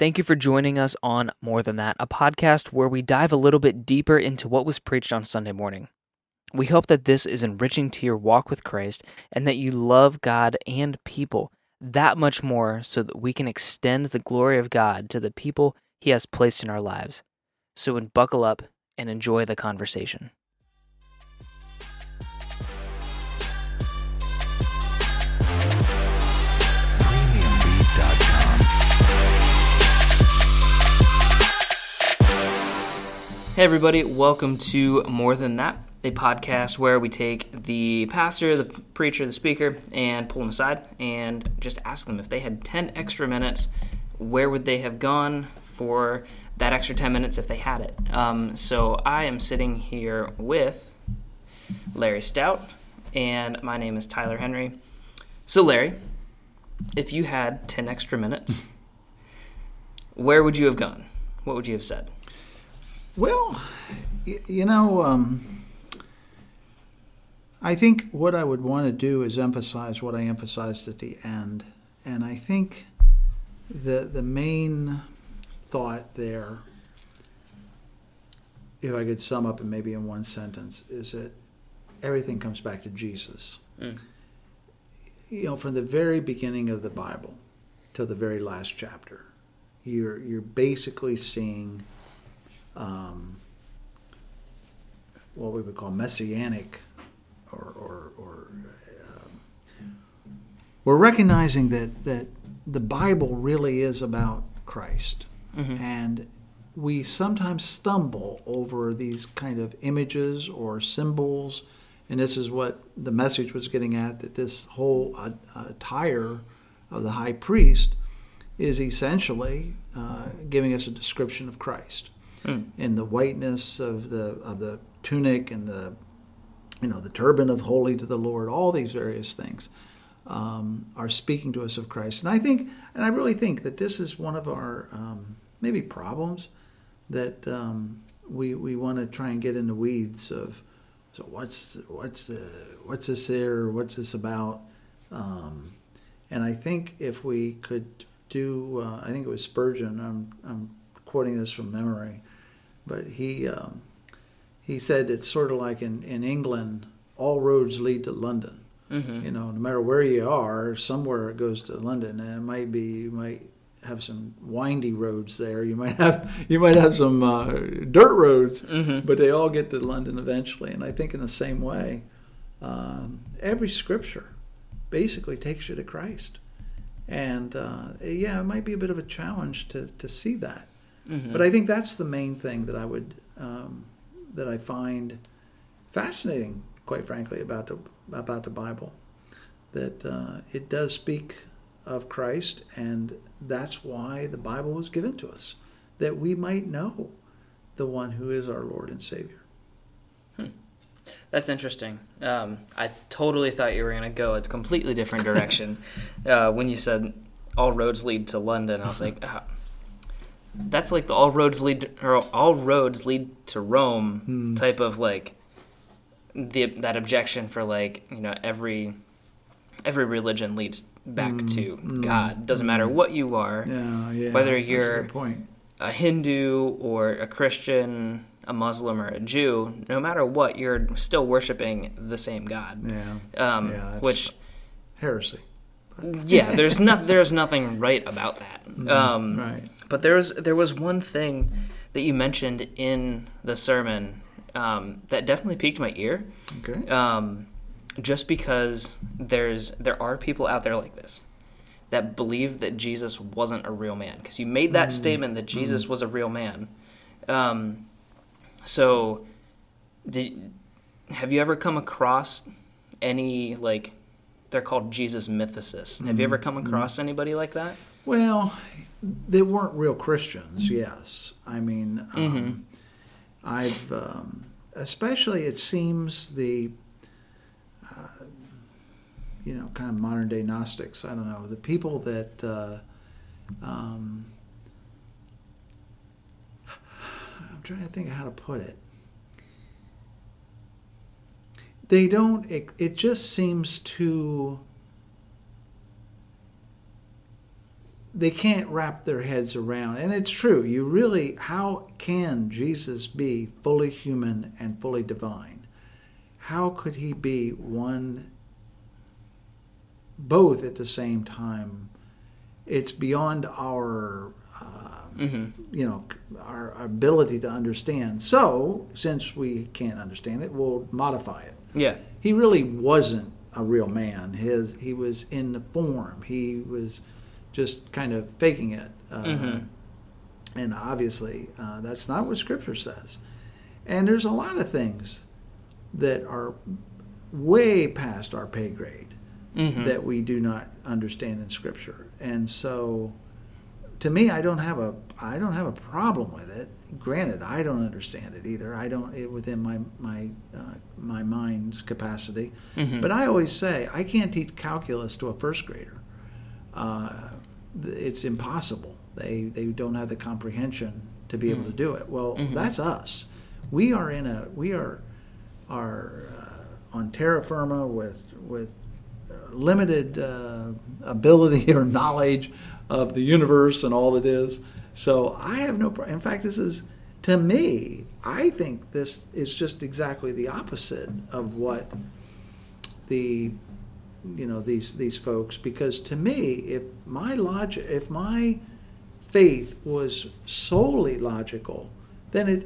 Thank you for joining us on More Than That, a podcast where we dive a little bit deeper into what was preached on Sunday morning. We hope that this is enriching to your walk with Christ and that you love God and people that much more so that we can extend the glory of God to the people He has placed in our lives. So buckle up and enjoy the conversation. Hey everybody, welcome to More Than That, a podcast where we take the pastor, the preacher, the speaker, and pull them aside and just ask them if they had 10 extra minutes, where would they have gone for that extra 10 minutes if they had it? So I am sitting here with Larry Stout, and my name is Tyler Henry. So Larry, if you had 10 extra minutes, where would you have gone? What would you have said? Well, I think what I would want to do is emphasize what I emphasized at the end. And I think the main thought there, if I could sum up it maybe in one sentence, is that everything comes back to Jesus. From the very beginning of the Bible to the very last chapter, you're basically seeing what we would call messianic, or we're recognizing that the Bible really is about Christ. Mm-hmm. And we sometimes stumble over these kind of images or symbols, and this is what the message was getting at, that this whole attire of the high priest is essentially giving us a description of Christ. And the whiteness of the tunic and the turban of holy to the Lord, all these various things are speaking to us of Christ. And I really think that this is one of our maybe problems, that we want to try and get in the weeds of, so what's this here? What's this about? And I think if we could do, I think it was Spurgeon. I'm quoting this from memory. But he said it's sort of like in England, all roads lead to London. Mm-hmm. No matter where you are, somewhere it goes to London. And you might have some windy roads there. You might have some dirt roads, mm-hmm. but they all get to London eventually. And I think in the same way, every scripture basically takes you to Christ. And it might be a bit of a challenge to see that. Mm-hmm. But I think that's the main thing that that I find fascinating, quite frankly, about the Bible. That it does speak of Christ, and that's why the Bible was given to us, that we might know the one who is our Lord and Savior. That's interesting. I totally thought you were going to go a completely different direction when you said all roads lead to London. I was like, that's like the all roads lead to Rome type of like that objection for like, every religion leads back to God. Doesn't matter what you are, whether you're a Hindu or a Christian, a Muslim or a Jew, no matter what, you're still worshiping the same God. Which heresy. Yeah, there's nothing right about that. Right. But there was one thing that you mentioned in the sermon that definitely piqued my ear. Okay. Just because there are people out there like this that believe that Jesus wasn't a real man. Because you made that statement that Jesus was a real man. So, have you ever come across any, like, they're called Jesus mythicists? Have you ever come across anybody like that? Well, they weren't real Christians, yes. I mean, I've, especially it seems the, kind of modern day Gnostics, I don't know, the people that, I'm trying to think of how to put it. They don't, it just seems to they can't wrap their heads around. And it's true. How can Jesus be fully human and fully divine? How could he be both at the same time? It's beyond our, our ability to understand. So, since we can't understand it, we'll modify it. Yeah. He really wasn't a real man. He was in the form. He was just kind of faking it. And obviously, that's not what Scripture says. And there's a lot of things that are way past our pay grade that we do not understand in Scripture. And so, to me, I don't have a problem with it. Granted, I don't understand it either. Within my mind's capacity. But I always say I can't teach calculus to a first grader. It's impossible. They don't have the comprehension to be able to do it. Well, that's us. We are on terra firma with limited ability or knowledge of the universe and all that is. So I have no problem. In fact, to me, I think this is just exactly the opposite of what these folks, because to me, if my faith was solely logical, then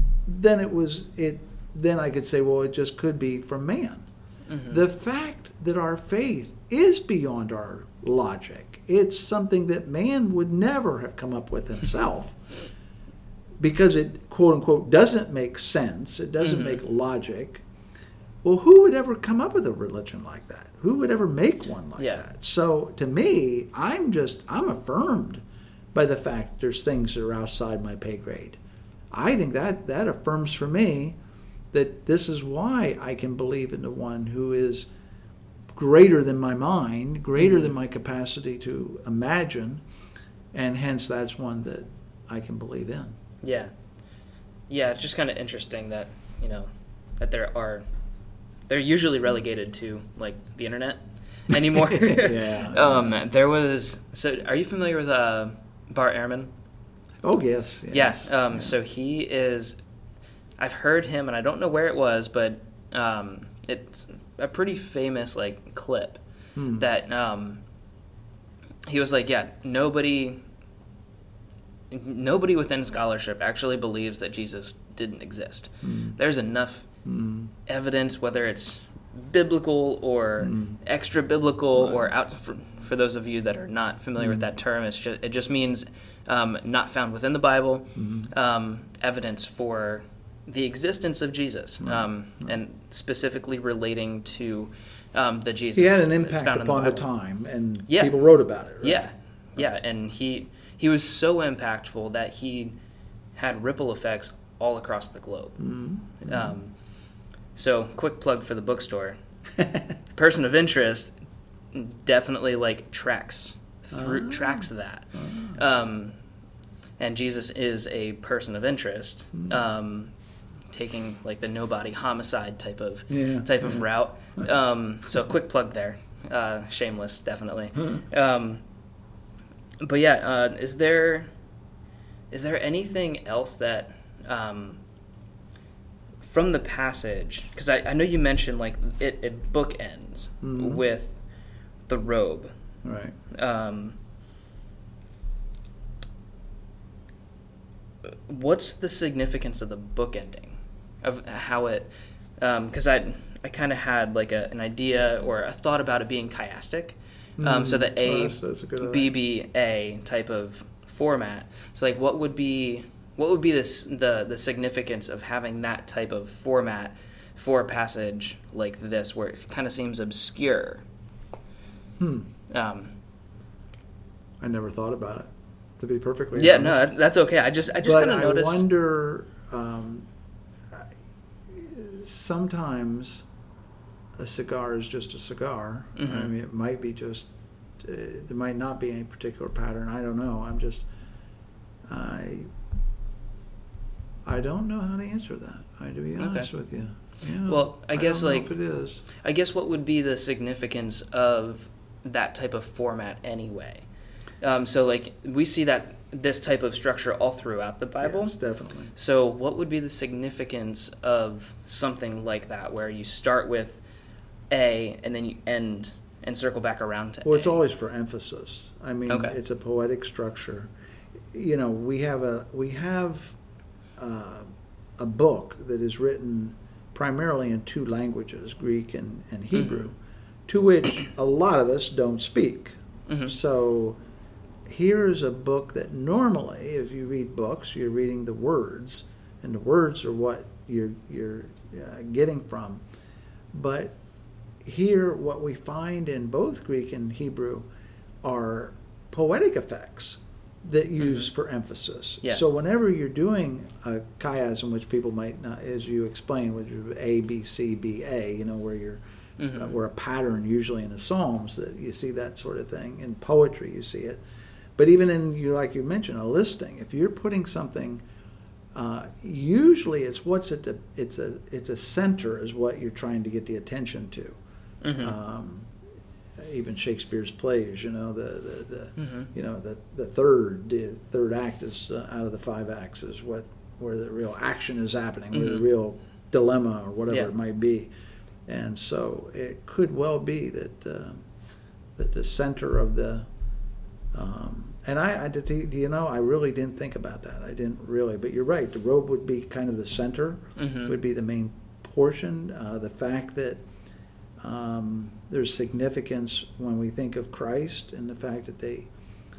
I could say, well, it just could be from man. The fact that our faith is beyond our logic, it's something that man would never have come up with himself because it, quote unquote, doesn't make sense. It doesn't make logic. Well, who would ever come up with a religion like that? Who would ever make one like that? So to me, I'm affirmed by the fact that there's things that are outside my pay grade. I think that affirms for me that this is why I can believe in the one who is greater than my mind, greater than my capacity to imagine, and hence that's one that I can believe in. Yeah. Yeah, it's just kind of interesting that, that they're usually relegated to, like, the internet anymore. Yeah. Are you familiar with Bart Ehrman? Oh, yes. Yeah. So he is, I've heard him, and I don't know where it was, but it's a pretty famous, like, clip that he was like, nobody within scholarship actually believes that Jesus didn't exist. There's enough evidence, whether it's biblical or extra biblical or out for those of you that are not familiar with that term, it just means not found within the Bible, evidence for the existence of Jesus, and specifically relating to the Jesus. He had an impact upon the time, and Yeah. people wrote about it. Right? Yeah, and he was so impactful that he had ripple effects all across the globe. So, quick plug for the bookstore. Person of Interest definitely, like, tracks that. And Jesus is a person of interest, taking, like, the nobody homicide type of route. So a quick plug there. Shameless, definitely. But yeah, is there anything else that from the passage, because I know you mentioned, like, it bookends with the robe, right? What's the significance of the bookending, of how it? Because I kind of had, like, an idea or a thought about it being chiastic, so the BBA type of format. So, like, what would be the significance of having that type of format for a passage like this, where it kind of seems obscure? I never thought about it, to be perfectly honest. Yeah, no, that's okay. I just kind of noticed. I wonder. Sometimes a cigar is just a cigar. I mean, it might be just. There might not be any particular pattern. I don't know. I don't know how to answer that. To be honest with you. Yeah, well, I guess, don't know like, if it is. I guess what would be the significance of that type of format anyway? So like we see that this type of structure all throughout the Bible. Yes, definitely. So what would be the significance of something like that, where you start with A and then you end and circle back around to Well, A? it's always for emphasis. I mean, Okay. it's a poetic structure. You know, we have a book that is written primarily in two languages, Greek and Hebrew, to which a lot of us don't speak. So here's a book that normally, if you read books, you're reading the words, and the words are what you're getting from. But here, what we find in both Greek and Hebrew are poetic effects that use for emphasis. Yeah. So whenever you're doing a chiasm, which people might not, as you explain, which is A, B, C, B, A, you know, where you're where a pattern usually in the Psalms that you see that sort of thing. In poetry, you see it. But even in, like you mentioned, a listing, if you're putting something, usually it's what's at the, it's a center is what you're trying to get the attention to. Even Shakespeare's plays, you know, you know, the third act is out of the 5 acts is where the real action is happening, where the real dilemma or whatever it might be. And so it could well be that that the center of the and you know, I really didn't think about that. I didn't really, but you're right. The robe would be kind of the center, would be the main portion. The fact that there's significance when we think of Christ, and the fact that they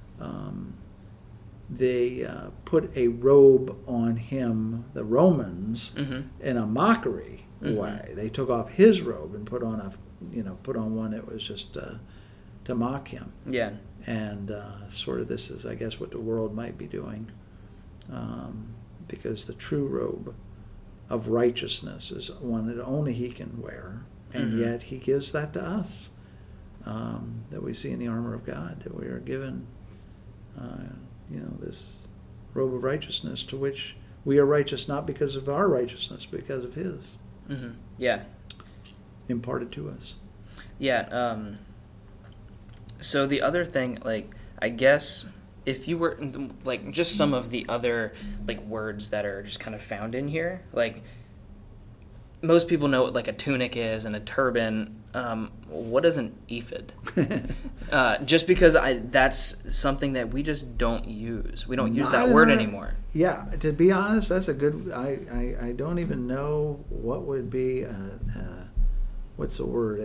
put a robe on him, the Romans, in a mockery way. They took off his robe and put on one that was just to mock him. Yeah. And sort of this is, I guess, what the world might be doing, because the true robe of righteousness is one that only he can wear, and yet he gives that to us, that we see in the armor of God, that we are given, you know, this robe of righteousness, to which we are righteous not because of our righteousness, but because of his. Yeah. Imparted to us. Yeah. So the other thing, like, I guess if you were, like, just some of the other, like, words that are just kind of found in here, like, most people know what, like, a tunic is and a turban. What is an ephod? Just because that's something that we just don't use. We don't use that word anymore. Yeah, to be honest, that's a good. I don't even know what would be. What's the word?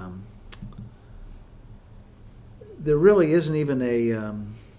There really isn't even a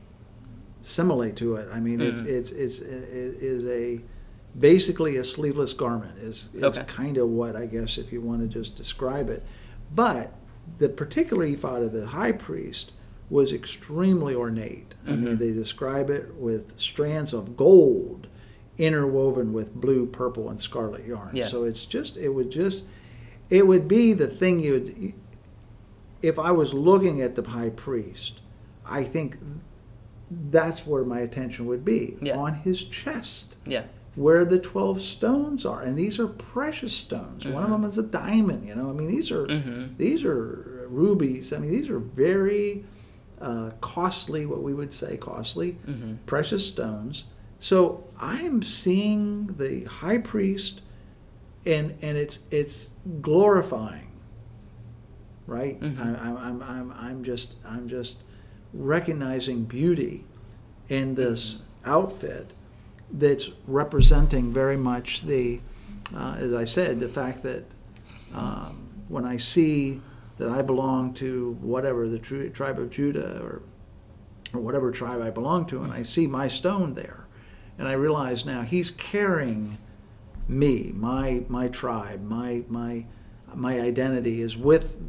simile to it. I mean, it is a basically a sleeveless garment is kind of what, I guess, if you want to just describe it. But the particular ephod of the high priest was extremely ornate. I mean, they describe it with strands of gold interwoven with blue, purple, and scarlet yarn. Yeah. So it would be the thing you would. If I was looking at the high priest, I think that's where my attention would be, on his chest, where the 12 stones are, and these are precious stones. One of them is a diamond. You know, I mean, these are rubies. I mean, these are very costly, what we would say costly, precious stones. So I'm seeing the high priest, and it's glorifying. Right, I'm just recognizing beauty in this outfit that's representing very much the, as I said, the fact that when I see that I belong to whatever the tribe of Judah or whatever tribe I belong to, and I see my stone there, and I realize now he's carrying me, my tribe, my identity is with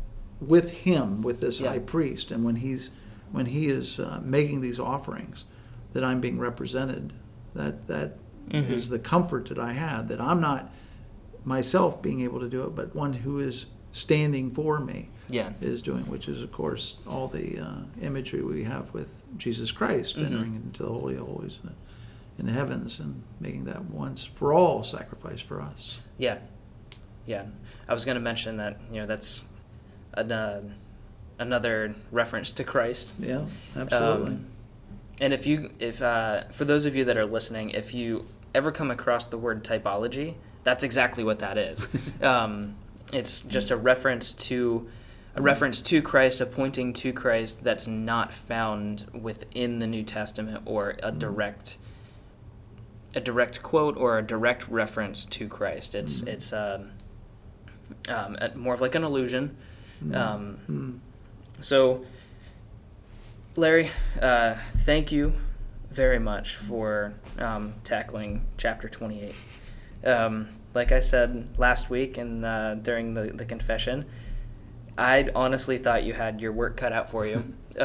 him, with this high priest, and when he is making these offerings, that I'm being represented. That is the comfort that I have, that I'm not myself being able to do it, but one who is standing for me is doing, which is, of course, all the imagery we have with Jesus Christ entering into the Holy of Holies in the heavens and making that once for all sacrifice for us. Yeah. I was going to mention that, you know, that's another reference to Christ. Yeah, absolutely. And if for those of you that are listening, if you ever come across the word typology, that's exactly what that is. It's just a reference to Christ, a pointing to Christ that's not found within the New Testament, or a direct quote or a direct reference to Christ. It's more of like an allusion. So, Larry, thank you very much for tackling chapter 28. Like I said last week and during the confession, I honestly thought you had your work cut out for you,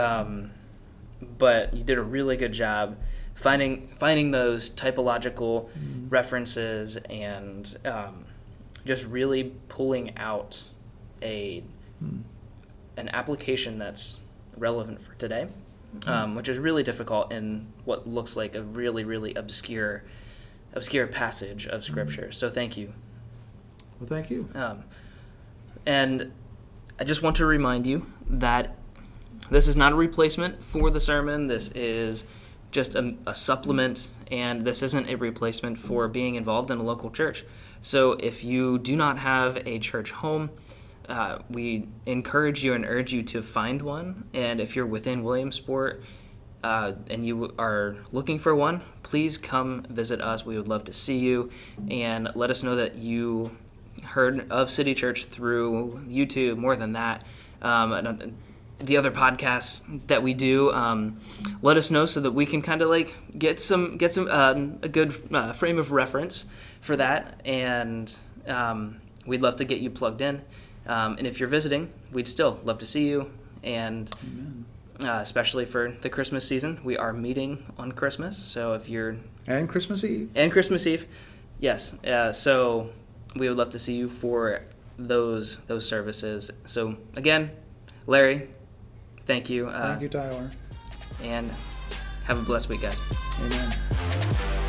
but you did a really good job finding those typological references and just really pulling out an application that's relevant for today, which is really difficult in what looks like a really, really obscure passage of Scripture. So thank you. Well, thank you. And I just want to remind you that this is not a replacement for the sermon. This is just a supplement, and this isn't a replacement for being involved in a local church. So if you do not have a church home, we encourage you and urge you to find one. And if you're within Williamsport and you are looking for one, please come visit us. We would love to see you, and let us know that you heard of City Church through YouTube. More than that, the other podcasts that we do, let us know so that we can kind of like get a good frame of reference for that, and we'd love to get you plugged in. And if you're visiting, we'd still love to see you, and especially for the Christmas season, we are meeting on Christmas. So if you're and Christmas Eve, yes. So we would love to see you for those services. So again, Larry, thank you. Thank you, Tyler. And have a blessed week, guys. Amen.